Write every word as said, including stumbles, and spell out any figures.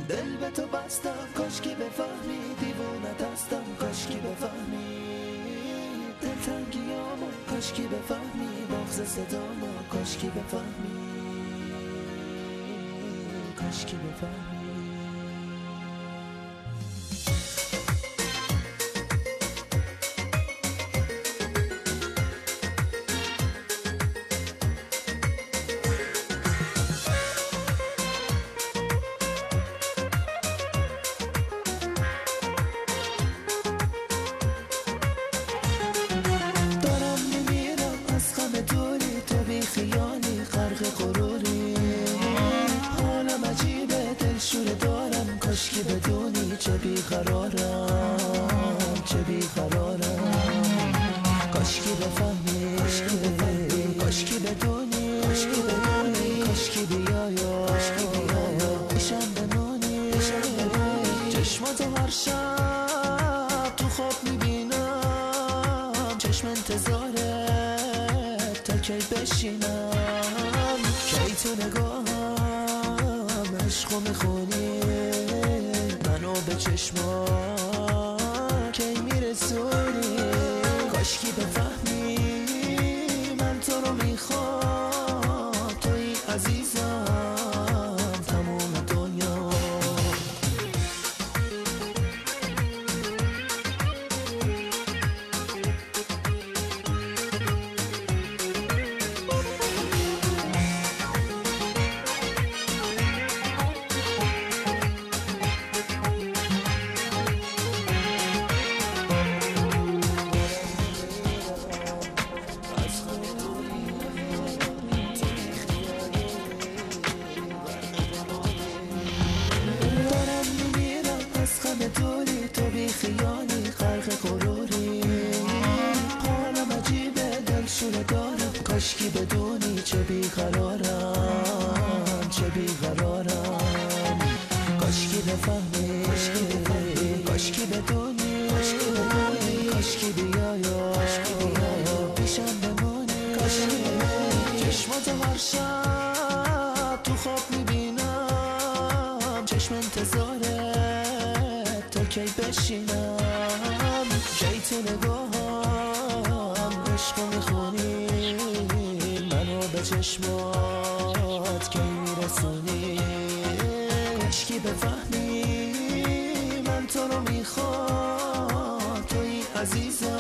دل به تو بستم کاش که بفهمی، دیوونت هستم کاش که بفهمی، دلتنگیامو کاش که بفهمی، بغض صدامو کاش که بفهمی، کاش که بفهمی. خیالی غرق غروری، حالم عجیبه دلشوره دارم، کاش که بدونی چه بیقرارم چه بیقرارم، کاش که بفهمی کاش که بدونی کاش که بیای پیشم بمونی، چشماتو هر شب تو خواب میبینم، چشم انتظارت تا کی بشینم، کی تو نگاهم عشقو میخونی، منو به چشمات کی میرسونی، کاش که بفهمی من تو رو میخوام، توی عزیزم تموم دنیا. دوری تو بی خیالی غرق غروری، حالم عجیبه دلشوره دارم، کاش که بدونی چه بیقرارم چه بیقرارم، کاش که بفهمی کاش که بدونی کاش که بیای پیشم بمونی، چشماتو هر شب تو خواب میبینم، چشم انتظاره تا کی بشینم، کی تو نگاهم عشقو میخونی، منو به چشمات کی میرسونی، کاش که بفهمی من تو رو میخوام، توی عزیزم